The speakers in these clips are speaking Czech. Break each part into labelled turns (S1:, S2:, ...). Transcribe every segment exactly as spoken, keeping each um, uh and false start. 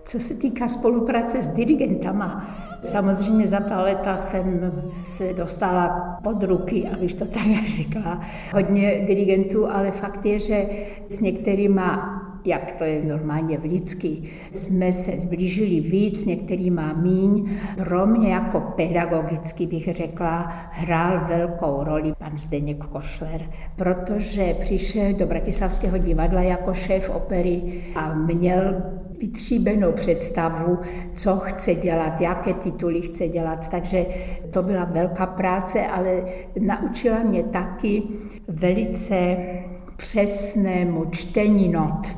S1: Co se týká spolupráce s dirigentama, samozřejmě za ta léta jsem se dostala pod ruky, abych to tak řekla. Hodně dirigentů, ale fakt je, že s některýma, jak to je normálně vždycky, jsme se zblížili víc, některýma míň. Pro mě jako pedagogicky bych řekla, hrál velkou roli pan Zdeněk Košler, protože přišel do Bratislavského divadla jako šéf opery a měl vytříbenou představu, co chce dělat, jaké tituly chce dělat. Takže to byla velká práce, ale naučila mě taky velice přesnému čtení not.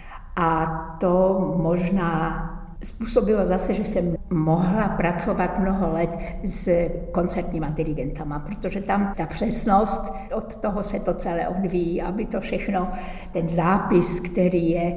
S1: A to možná způsobilo zase, že jsem mohla pracovat mnoho let s koncertníma dirigentama, protože tam ta přesnost, od toho se to celé odvíjí, aby to všechno, ten zápis, který je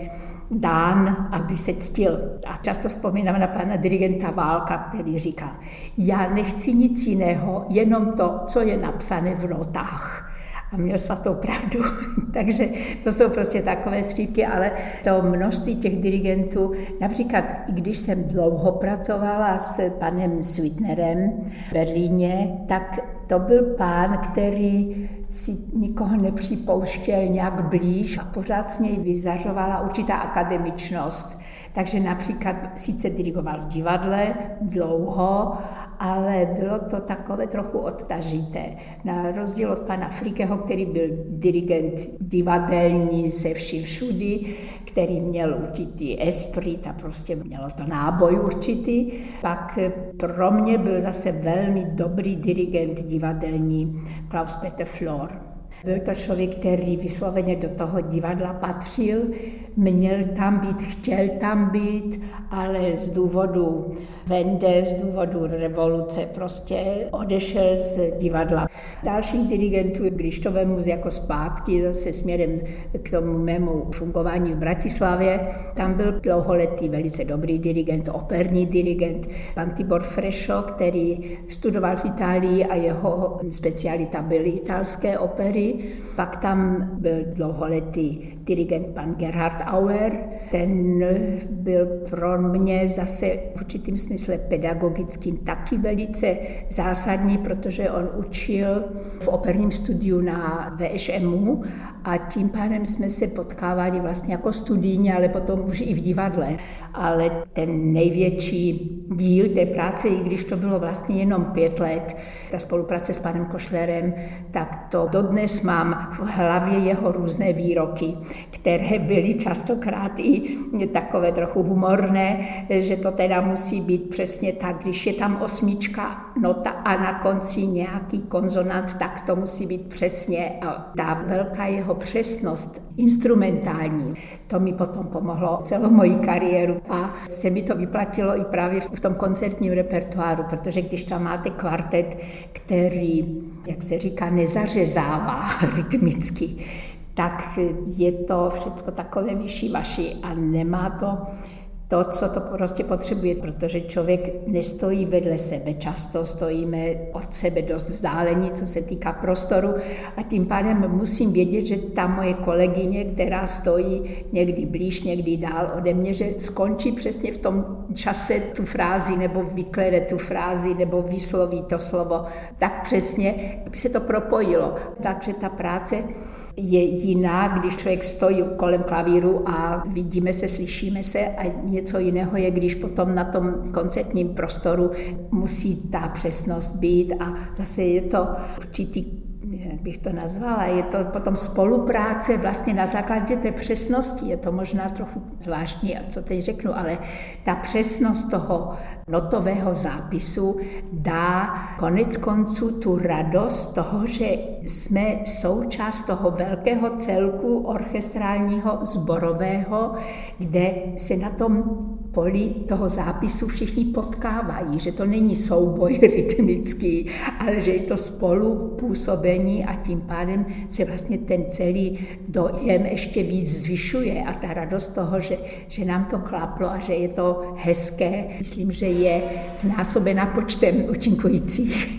S1: dán, aby se ctil. A často vzpomínám na pana dirigenta Válka, který říká, já nechci nic jiného, jenom to, co je napsané v notách. A měl svatou pravdu. Takže to jsou prostě takové střípky, ale to množství těch dirigentů, například i když jsem dlouho pracovala s panem Sweetnerem v Berlíně, tak to byl pán, který si nikoho nepřipouštěl nějak blíž a pořád s něj vyzařovala určitá akademičnost. Takže například sice dirigoval v divadle dlouho, ale bylo to takové trochu odtažité. Na rozdíl od pana Frikeho, který byl dirigent divadelní se vším všudy, který měl určitý esprit a prostě mělo to náboj určitý. Pak pro mě byl zase velmi dobrý dirigent divadelní Klaus Peter Flor. Byl to člověk, který vysloveně do toho divadla patřil, měl tam být, chtěl tam být, ale z důvodu Vende, z důvodu revoluce prostě odešel z divadla. Dalších dirigentů, když to vemu jako zpátky, zase směrem k tomu mému fungování v Bratislavě, tam byl dlouholetý velice dobrý dirigent, operní dirigent, pan Tibor Fresho, který studoval v Itálii a jeho specialita byly italské opery. Pak tam byl dlouholetý dirigent pan Gerhard Auer, ten byl pro mě zase v určitým smysle pedagogickým taky velice zásadní, protože on učil v operním studiu na V Š M U a tím pádem jsme se potkávali vlastně jako studijně, ale potom už i v divadle. Ale ten největší díl té práce, i když to bylo vlastně jenom pět let, ta spolupráce s panem Košlerem, tak to dodnes mám v hlavě jeho různé výroky, které byly častokrát i takové trochu humorné, že to teda musí být přesně tak, když je tam osmička nota a na konci nějaký konzonant, tak to musí být přesně. A ta velká jeho přesnost instrumentální, to mi potom pomohlo celou moji kariéru a se mi to vyplatilo i právě v tom koncertním repertoáru, protože když tam máte kvartet, který, jak se říká, nezařezává rytmicky, tak je to všechno takové vyšší vaši a nemá to to, co to prostě potřebuje, protože člověk nestojí vedle sebe. Často stojíme od sebe dost vzdálení, co se týká prostoru a tím pádem musím vědět, že ta moje kolegyně, která stojí někdy blíž, někdy dál ode mě, že skončí přesně v tom čase tu frázi nebo vyklede tu frázi nebo vysloví to slovo tak přesně, aby se to propojilo. Takže ta práce je jiná, když člověk stojí kolem klavíru a vidíme se, slyšíme se a něco jiného je, když potom na tom koncertním prostoru musí ta přesnost být a zase je to určitý, jak bych to nazvala, je to potom spolupráce vlastně na základě té přesnosti, je to možná trochu zvláštní, co teď řeknu, ale ta přesnost toho notového zápisu dá konec konců tu radost toho, že jsme součást toho velkého celku orchestrálního, sborového, kde se na tom poli toho zápisu všichni potkávají, že to není souboj rytmický, ale že je to spolupůsobení a tím pádem se vlastně ten celý dojem ještě víc zvyšuje a ta radost toho, že, že nám to klaplo a že je to hezké, myslím, že je znásobena počtem účinkujících.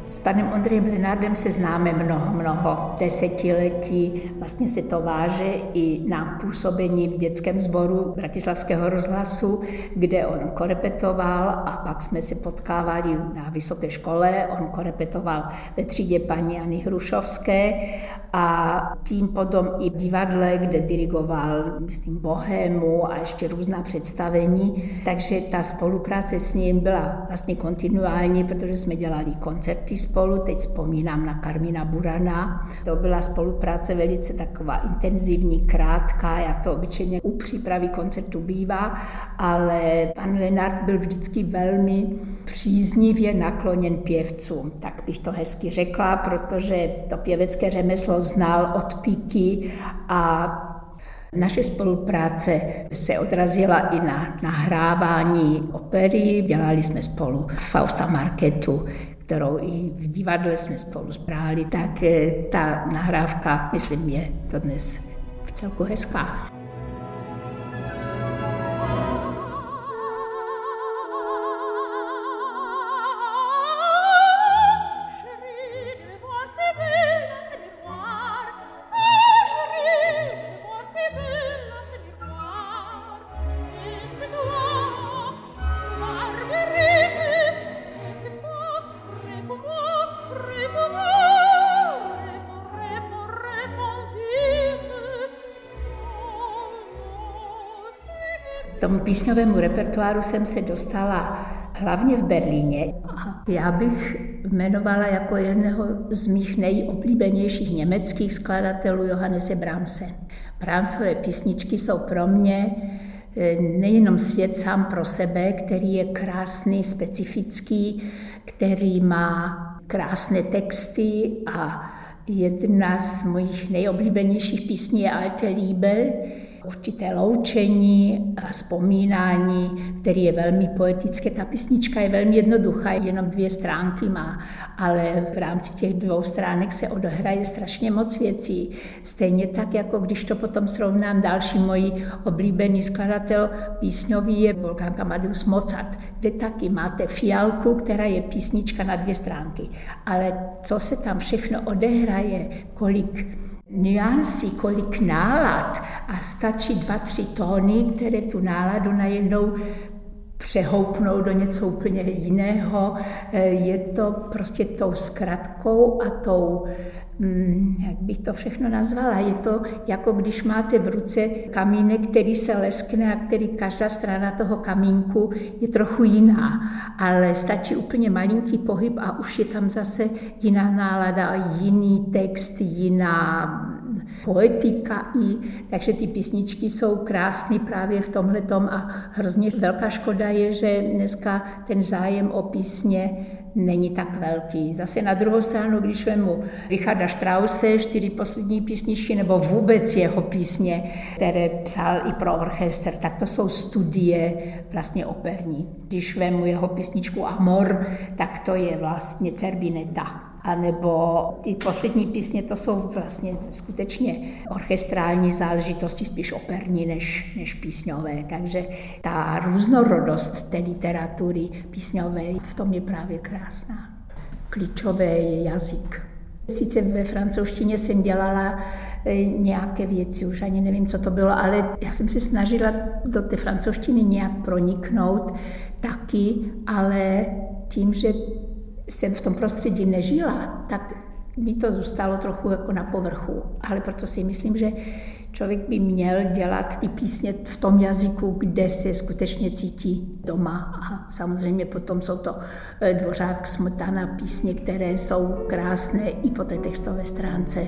S1: S panem Ondřejem Lenardem se známe mnoho, mnoho desetiletí. Vlastně se to váže i na působení v dětském sboru Bratislavského rozhlasu, kde on korepetoval a pak jsme se potkávali na vysoké škole. On korepetoval ve třídě paní Anny Hrušovské a tím potom i v divadle, kde dirigoval, myslím, Bohému a ještě různá představení. Takže ta spolupráce s ním byla vlastně kontinuální, protože jsme dělali koncerty spolu. Teď vzpomínám na Karmína Burana. To byla spolupráce velice taková intenzivní, krátká, jak to obyčejně u přípravy koncertu bývá, ale pan Lenard byl vždycky velmi příznivě nakloněn pěvcům. Tak bych to hezky řekla, protože to pěvecké řemeslo znal od píky a naše spolupráce se odrazila i na nahrávání opery. Dělali jsme spolu Fausta Marketu, kterou i v divadle jsme spolu zbrali, tak ta nahrávka, myslím, je to dnes vcelku hezká. Tomu písňovému repertoáru jsem se dostala hlavně v Berlíně. Já bych jmenovala jako jednoho z mých nejoblíbenějších německých skladatelů Johannese Brahmse. Brahmsové písničky jsou pro mě nejenom svět sám pro sebe, který je krásný, specifický, který má krásné texty a jedna z mojich nejoblíbenějších písní je Alte Liebe, určité loučení a vzpomínání, který je velmi poetické. Ta písnička je velmi jednoduchá, jenom dvě stránky má, ale v rámci těch dvou stránek se odehraje strašně moc věcí. Stejně tak, jako když to potom srovnám, další můj oblíbený skladatel písňový je Wolfgang Amadeus Mozart, kde taky máte fialku, která je písnička na dvě stránky. Ale co se tam všechno odehraje, kolik nuancí, kolik nálad a stačí dva, tři tóny, které tu náladu najednou přehoupnou do něco úplně jiného. Je to prostě tou zkratkou a tou, jak bych to všechno nazvala, je to jako když máte v ruce kamínek, který se leskne a který každá strana toho kamínku je trochu jiná, ale stačí úplně malinký pohyb a už je tam zase jiná nálada, jiný text, jiná poetika i, takže ty písničky jsou krásné právě v tomhletom a hrozně velká škoda je, že dneska ten zájem o písně není tak velký. Zase na druhou stranu, když vemu Richarda Strause, čtyři poslední písničky, nebo vůbec jeho písně, které psal i pro orchestr, tak to jsou studie vlastně operní. Když vemu jeho písničku Amor, tak to je vlastně Zerbinetta. A nebo ty poslední písně, to jsou vlastně skutečně orchestrální záležitosti, spíš operní než, než písňové. Takže ta různorodost té literatury písňové v tom je právě krásná. Klíčové je jazyk. Sice ve francouzštině jsem dělala nějaké věci, už ani nevím, co to bylo, ale já jsem se snažila do té francouzštiny nějak proniknout taky, ale tím, že jsem v tom prostředí nežila, tak mi to zůstalo trochu jako na povrchu. Ale proto si myslím, že člověk by měl dělat ty písně v tom jazyku, kde se skutečně cítí doma. A samozřejmě potom jsou to Dvořák, Smetana, písně, které jsou krásné i po té textové stránce.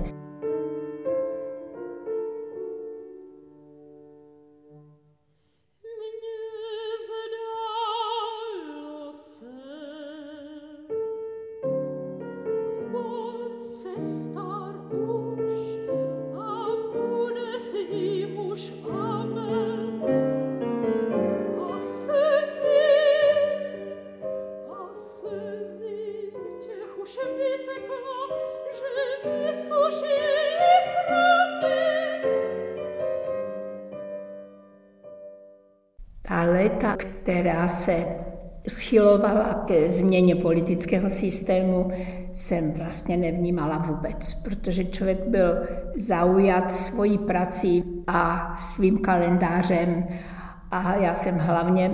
S1: Ta léta, která se schylovala ke změně politického systému, jsem vlastně nevnímala vůbec, protože člověk byl zaujat svojí prací a svým kalendářem a já jsem hlavně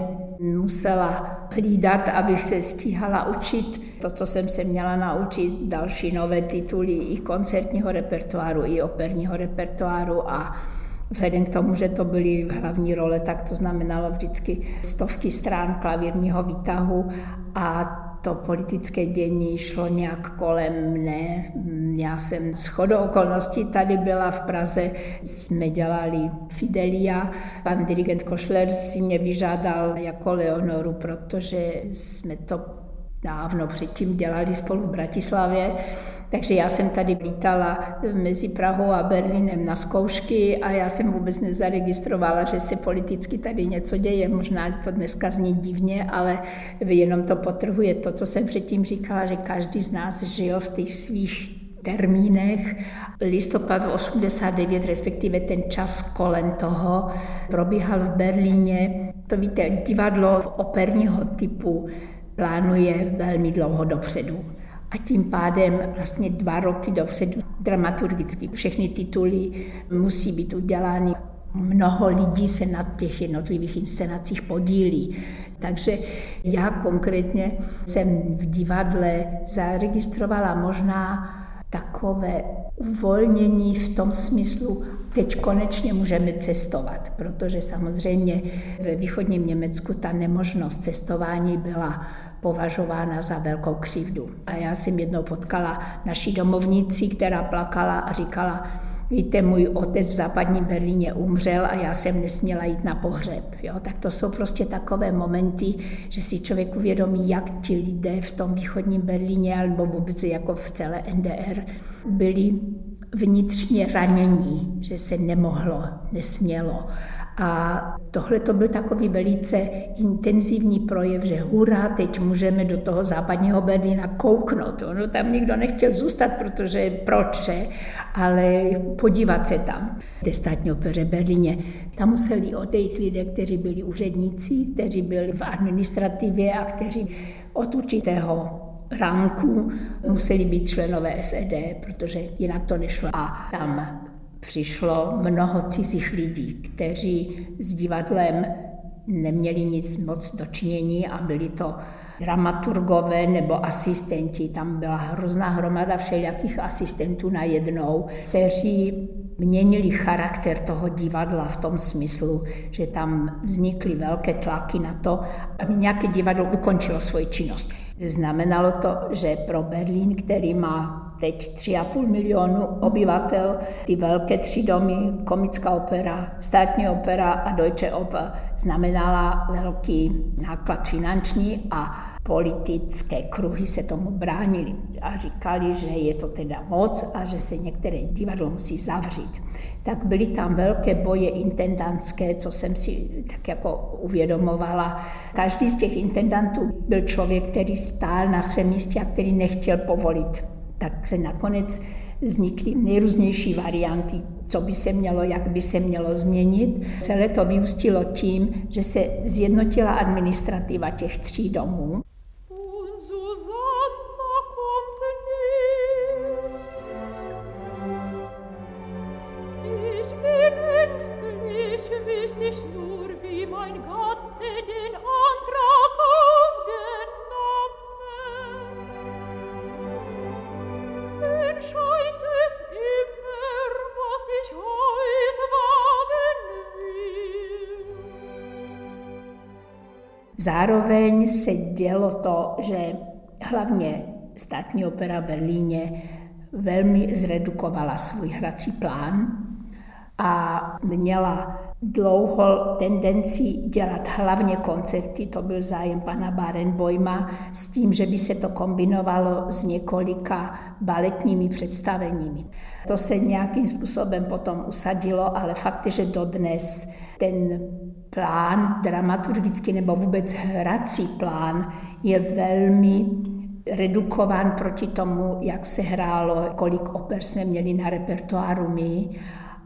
S1: musela hlídat, abych se stíhala učit to, co jsem se měla naučit, další nové tituly i koncertního repertoáru, i operního repertoáru a vzhledem k tomu, že to byly hlavní role, tak to znamenalo vždycky stovky strán klavírního výtahu a to politické dění šlo nějak kolem mne. Já jsem shodou okolností tady byla v Praze, jsme dělali Fidelia. Pan dirigent Košler si mě vyžádal jako Leonoru, protože jsme to dávno předtím dělali spolu v Bratislavě. Takže já jsem tady lítala mezi Prahou a Berlínem na zkoušky a já jsem vůbec nezaregistrovala, že se politicky tady něco děje. Možná to dneska zní divně, ale jenom to podtrhuje to, co jsem předtím říkala, že každý z nás žil v těch svých termínech. Listopad osmdesát devět, respektive ten čas kolem toho, probíhal v Berlíně. To víte, divadlo operního typu plánuje velmi dlouho dopředu. A tím pádem vlastně dva roky dopředu dramaturgicky všechny tituly musí být udělány. Mnoho lidí se na těch jednotlivých inscenacích podílí. Takže já konkrétně jsem v divadle zaregistrovala možná takové uvolnění v tom smyslu, teď konečně můžeme cestovat, protože samozřejmě ve východním Německu ta nemožnost cestování byla považována za velkou křivdu. A já jsem jednou potkala naší domovnici, která plakala a říkala, víte, můj otec v západním Berlíně umřel a já jsem nesměla jít na pohřeb. Jo? Tak to jsou prostě takové momenty, že si člověk uvědomí, jak ti lidé v tom východním Berlíně, alebo vůbec jako v celé N D R, byli vnitřně ranění, že se nemohlo, nesmělo. A tohle to byl takový velice intenzivní projev, že hurá, teď můžeme do toho západního Berlína kouknout. No, tam nikdo nechtěl zůstat, protože proč, že? Ale podívat se tam. Ve státní opeře Berlíně. Tam museli odejít lidé, kteří byli úředníci, kteří byli v administrativě a kteří od určitého ranku museli být členové S E D, protože jinak to nešlo. A tam přišlo mnoho cizích lidí, kteří s divadlem neměli nic moc dočinění a byli to dramaturgové nebo asistenti. Tam byla hrozná hromada všelijakých asistentů najednou, kteří měnili charakter toho divadla v tom smyslu, že tam vznikly velké tlaky na to, aby nějaké divadlo ukončilo svoji činnost. Znamenalo to, že pro Berlín, který má teď tři a půl milionu obyvatel, ty velké tři domy, komická opera, státní opera a Deutsche Oper, znamenala velký náklad finanční a politické kruhy se tomu bránili a říkali, že je to teda moc a že se některé divadlo musí zavřít. Tak byly tam velké boje intendantské, co jsem si tak jako uvědomovala. Každý z těch intendantů byl člověk, který stál na svém místě a který nechtěl povolit. Tak se nakonec vznikly nejrůznější varianty, co by se mělo, jak by se mělo změnit. Celé to vyústilo tím, že se zjednotila administrativa těch tří domů. Zároveň se dělo to, že hlavně státní opera v Berlíně velmi zredukovala svůj hrací plán a měla dlouho tendenci dělat hlavně koncerty, to byl zájem pana Barenboima, s tím, že by se to kombinovalo s několika baletními představeními. To se nějakým způsobem potom usadilo, ale fakt je, že dodnes ten plán dramaturgický nebo vůbec hrací plán je velmi redukován proti tomu, jak se hrálo, kolik oper jsme měli na repertoáru my.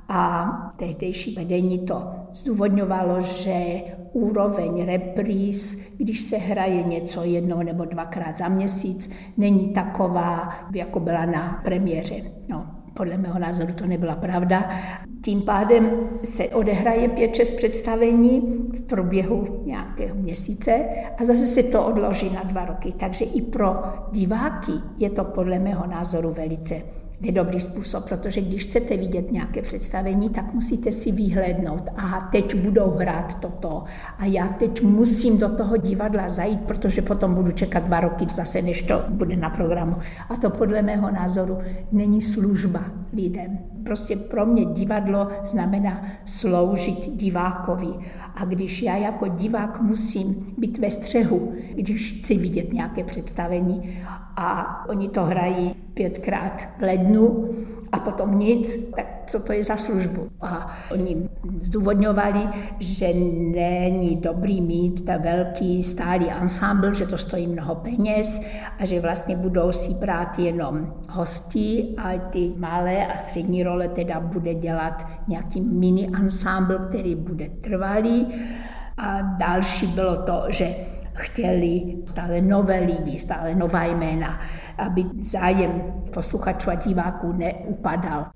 S1: A tehdejší vedení to zdůvodňovalo, že úroveň repríz, když se hraje něco jednou nebo dvakrát za měsíc, není taková, jako byla na premiéře. No, podle mého názoru to nebyla pravda. Tím pádem se odehraje pět šest představení v průběhu nějakého měsíce a zase se to odloží na dva roky. Takže i pro diváky je to podle mého názoru velice nedobrý způsob, protože když chcete vidět nějaké představení, tak musíte si vyhlédnout, aha, teď budou hrát toto a já teď musím do toho divadla zajít, protože potom budu čekat dva roky zase, než to bude na programu. A to podle mého názoru není služba lidem. Prostě pro mě divadlo znamená sloužit divákovi. A když já jako divák musím být ve střehu, když chci vidět nějaké představení a oni to hrají pětkrát v lednu a potom nic, tak co to je za službu? A oni zdůvodňovali, že není dobrý mít ta velký stálý ansámbl, že to stojí mnoho peněz a že vlastně budou si brát jenom hosty a ty malé a střední role teda bude dělat nějaký mini ansámbl, který bude trvalý. A další bylo to, že chtěli stále nové lidi, stále nová jména, aby zájem posluchačů a diváků neupadal.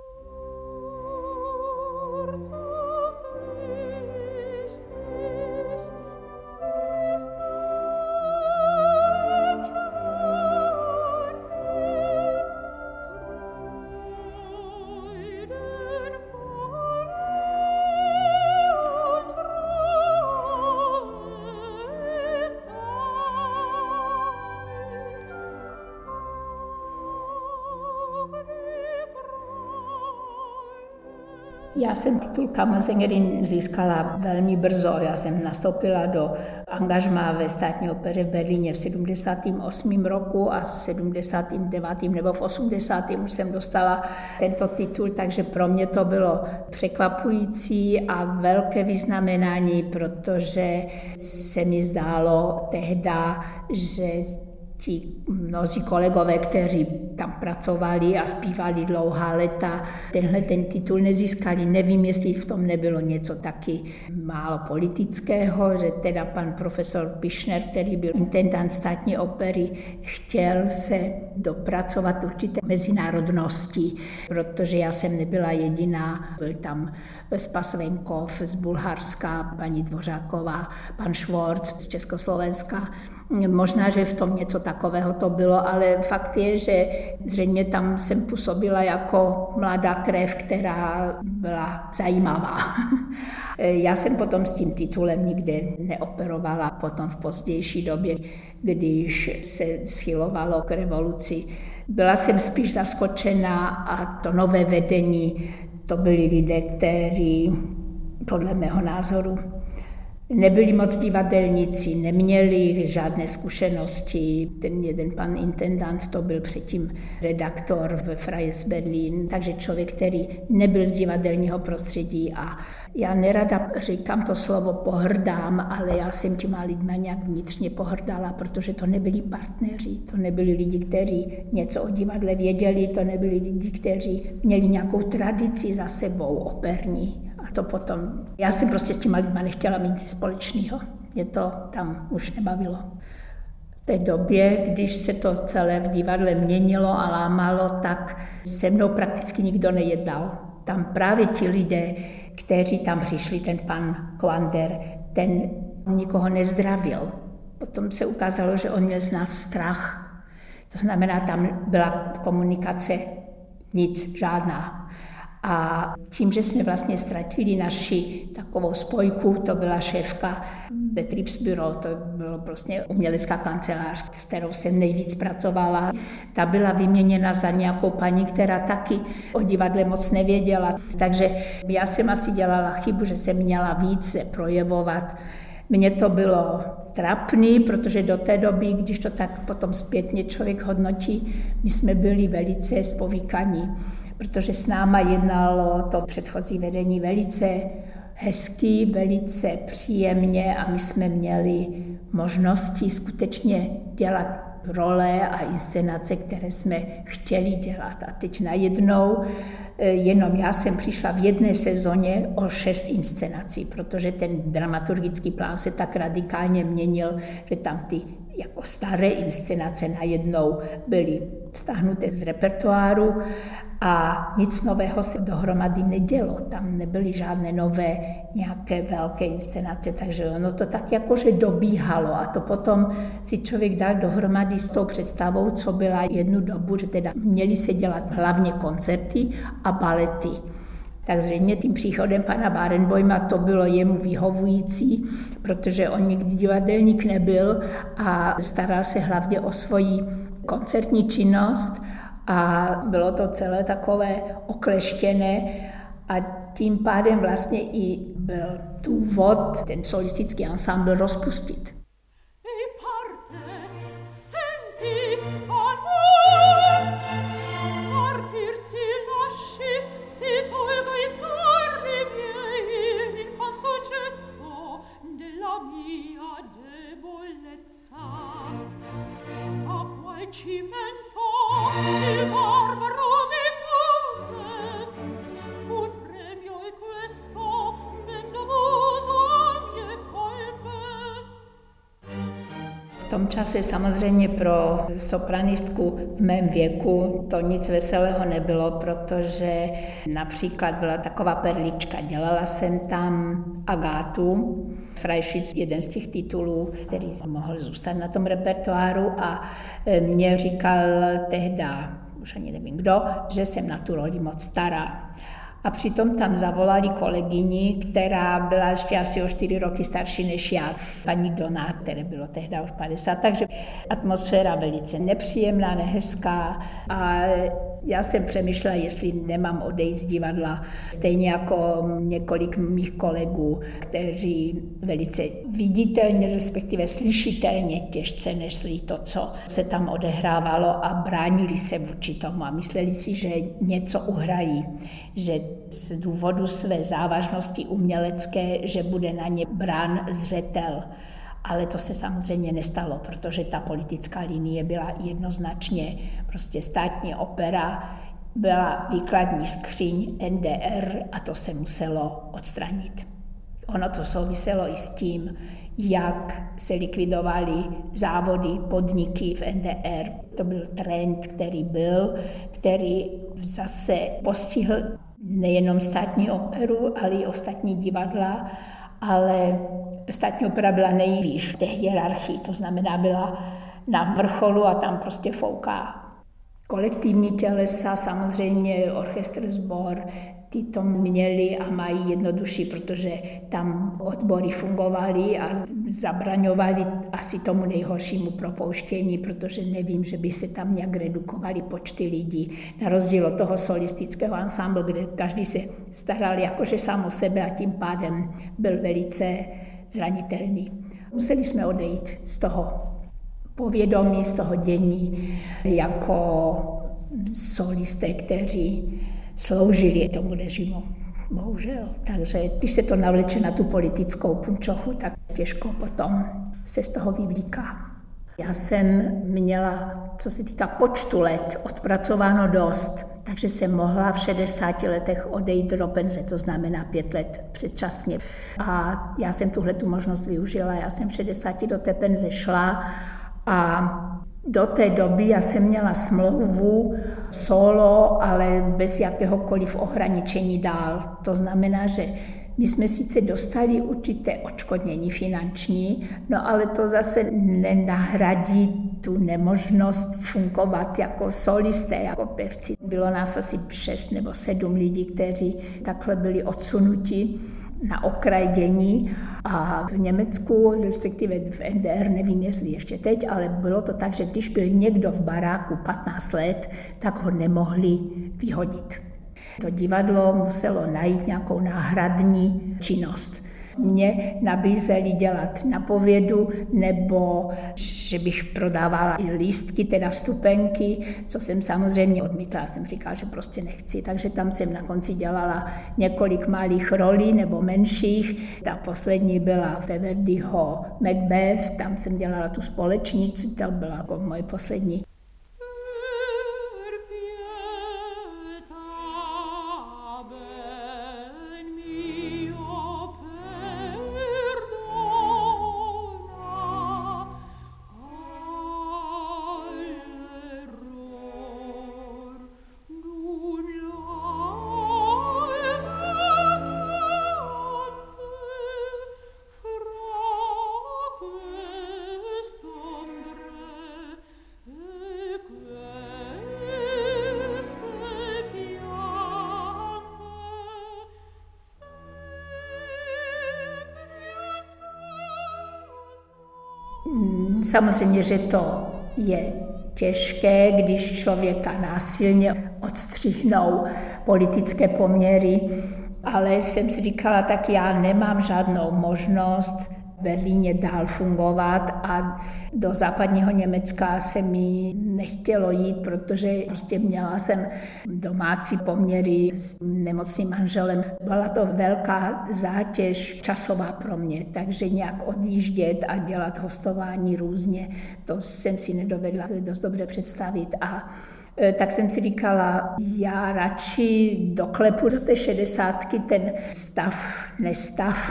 S1: Já jsem titul Kammersängerin získala velmi brzo. Já jsem nastoupila do angažmá ve Státní opeře v Berlíně v sedmdesátém osmém roku a v sedmdesátém devátém nebo v osmdesátém už jsem dostala tento titul, takže pro mě to bylo překvapující a velké vyznamenání, protože se mi zdálo tehda, že ti mnozí kolegové, kteří tam pracovali a zpívali dlouhá léta, tenhle ten titul nezískali. Nevím, jestli v tom nebylo něco taky málo politického, že teda pan profesor Pišner, který byl intendant Státní opery, chtěl se dopracovat určité mezinárodnosti, protože já jsem nebyla jediná, byl tam Spas Venkov z Bulharska, paní Dvořáková, pan Švorc z Československa. Možná, že v tom něco takového to bylo, ale fakt je, že zřejmě tam jsem působila jako mladá krev, která byla zajímavá. Já jsem potom s tím titulem nikde neoperovala, potom v pozdější době, když se schylovalo k revoluci. Byla jsem spíš zaskočena a to nové vedení, to byli lidé, kteří podle mého názoru nebyli moc divadelníci, neměli žádné zkušenosti. Ten jeden pan intendant, to byl předtím redaktor ve Freies Berlin, takže člověk, který nebyl z divadelního prostředí a já nerada říkám to slovo pohrdám, ale já jsem těma lidma nějak vnitřně pohrdala, protože to nebyli partneři, to nebyli lidi, kteří něco o divadle věděli, to nebyli lidi, kteří měli nějakou tradici za sebou operní. A to potom, já jsem prostě s těma lidma nechtěla mít nic společného. Mě to tam už nebavilo. V té době, když se to celé v divadle měnilo a lámalo, tak se mnou prakticky nikdo nejednal. Tam právě ti lidé, kteří tam přišli, ten pan Kvander, ten nikoho nezdravil. Potom se ukázalo, že on měl z nás strach. To znamená, tam byla komunikace nic, žádná. A tím, že jsme vlastně ztratili naši takovou spojku, to byla šéfka Betriebsbüro, to bylo prostě umělecká kancelář, s kterou jsem nejvíc pracovala. Ta byla vyměněna za nějakou paní, která taky o divadle moc nevěděla. Takže já jsem asi dělala chybu, že jsem měla více projevovat. Mně to bylo trapný, protože do té doby, když to tak potom zpětně člověk hodnotí, my jsme byli velice spovíkaní, protože s náma jednalo to předchozí vedení velice hezky, velice příjemně a my jsme měli možnosti skutečně dělat role a inscenace, které jsme chtěli dělat. A teď najednou jenom já jsem přišla v jedné sezóně o šest inscenací, protože ten dramaturgický plán se tak radikálně měnil, že tam ty jako staré inscenace najednou byly stáhnuté z repertoáru a nic nového se dohromady nedělo. Tam nebyly žádné nové nějaké velké inscenace, takže ono to tak jakože dobíhalo a to potom si člověk dal dohromady s tou představou, co byla jednu dobu, že teda měly se dělat hlavně koncerty a balety. Tak zřejmě tím příchodem pana Barenboima to bylo jemu vyhovující, protože on nikdy divadelník nebyl a staral se hlavně o svoji koncertní činnost a bylo to celé takové okleštěné a tím pádem vlastně i byl důvod ten solistický ansámbl rozpustit. V tom čase samozřejmě pro sopranistku v mém věku to nic veselého nebylo, protože například byla taková perlička. Dělala jsem tam Agátu, Freischütz, jeden z těch titulů, který mohl zůstat na tom repertoáru a mě říkal tehda, už ani nevím kdo, že jsem na tu roli moc stará. A přitom tam zavolali kolegyni, která byla ještě asi o čtyři roky starší než já, paní Dona, které bylo tehdy už padesát, takže atmosféra velice nepříjemná, nehezká a já jsem přemýšlela, jestli nemám odejít z divadla, stejně jako několik mých kolegů, kteří velice viditelně, respektive slyšitelně těžce nesli to, co se tam odehrávalo a bránili se vůči tomu a mysleli si, že něco uhrají, že z důvodu své závažnosti umělecké, že bude na ně brán zřetel. Ale to se samozřejmě nestalo, protože ta politická linie byla jednoznačně prostě státní opera, byla výkladní skříň N D R a to se muselo odstranit. Ono to souviselo i s tím, jak se likvidovaly závody, podniky v N D R. To byl trend, který byl, který zase postihl nejenom státní operu, ale i ostatní divadla, ale státní opera byla nejvýš v té hierarchii, to znamená byla na vrcholu a tam prostě fouká. Kolektivní tělesa, samozřejmě orchestr, sbor, ty to měli a mají jednodušší, protože tam odbory fungovaly a zabraňovali asi tomu nejhoršímu propouštění, protože nevím, že by se tam nějak redukovaly počty lidí. Na rozdíl od toho solistického ansámblu, kde každý se staral jakože sám o sebe a tím pádem byl velice zranitelný. Museli jsme odejít z toho povědomí, z toho dění jako solisté, kteří sloužili tomu režimu. Bohužel. Takže když se to navleče na tu politickou punčochu, tak těžko potom se z toho vyvlíká. Já jsem měla, co se týká počtu let, odpracováno dost, takže jsem mohla v šedesáti letech odejít do penze, to znamená pět let předčasně. A já jsem tuhle tu možnost využila, já jsem v šedesáti do té penze šla a do té doby já jsem měla smlouvu solo, ale bez jakéhokoliv ohraničení dál. To znamená, že my jsme sice dostali určité odškodnění finanční, no ale to zase nenahradí tu nemožnost fungovat jako solisté, jako pěvci. Bylo nás asi šest nebo sedm lidí, kteří takhle byli odsunuti na okraj dění a v Německu, respektive v N D R, nevím, jestli ještě teď, ale bylo to tak, že když byl někdo v baráku patnáct let, tak ho nemohli vyhodit. To divadlo muselo najít nějakou náhradní činnost. mě nabízeli dělat napovědu, nebo že bych prodávala i lístky, teda vstupenky, co jsem samozřejmě odmítla. Já jsem říkala, že prostě nechci, takže tam jsem na konci dělala několik malých rolí nebo menších. Ta poslední byla ve Verdiho Macbeth, tam jsem dělala tu společnici, to byla jako moje poslední. Samozřejmě, že to je těžké, když člověka násilně odstřihnou politické poměry, ale jsem si říkala, tak já nemám žádnou možnost v Berlíně dál fungovat a do západního Německa se mi nechtělo jít, protože prostě měla jsem domácí poměry s nemocným manželem. Byla to velká zátěž časová pro mě, takže nějak odjíždět a dělat hostování různě, to jsem si nedovedla dost dobře představit. A tak jsem si říkala, já radši doklepu do té šedesátky ten stav, nestav.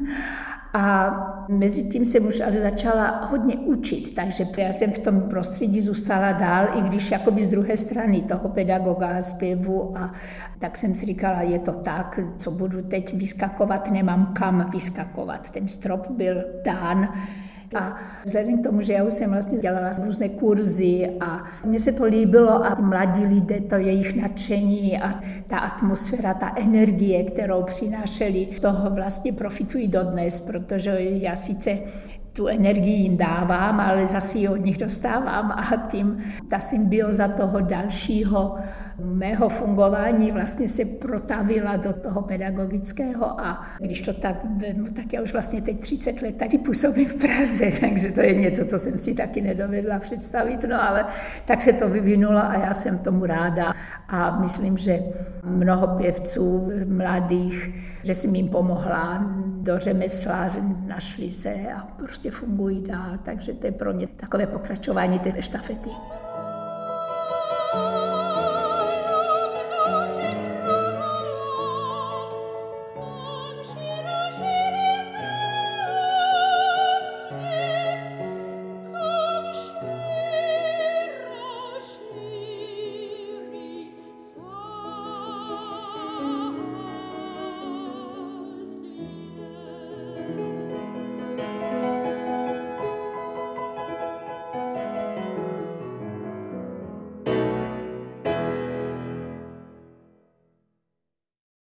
S1: A mezi tím jsem už ale začala hodně učit, takže já jsem v tom prostředí zůstala dál, i když jakoby z druhé strany toho pedagoga zpěvu. A tak jsem si říkala, je to tak, co budu teď vyskakovat, nemám kam vyskakovat. Ten strop byl dán. A vzhledem k tomu, že já už jsem vlastně dělala různé kurzy a mně se to líbilo a mladí lidé, to jejich nadšení a ta atmosféra, ta energie, kterou přinášeli, toho vlastně profitují dodnes, protože já sice tu energii jim dávám, ale zase ji od nich dostávám a tím ta symbioza toho dalšího mého fungování vlastně se protavila do toho pedagogického a když to tak vemu, tak já už vlastně teď třicet let tady působím v Praze, takže to je něco, co jsem si taky nedovedla představit, no ale tak se to vyvinulo a já jsem tomu ráda a myslím, že mnoho pěvců mladých, že jsem jim pomohla do řemesla, že našli se a prostě fungují dál, takže to je pro mě takové pokračování té štafety.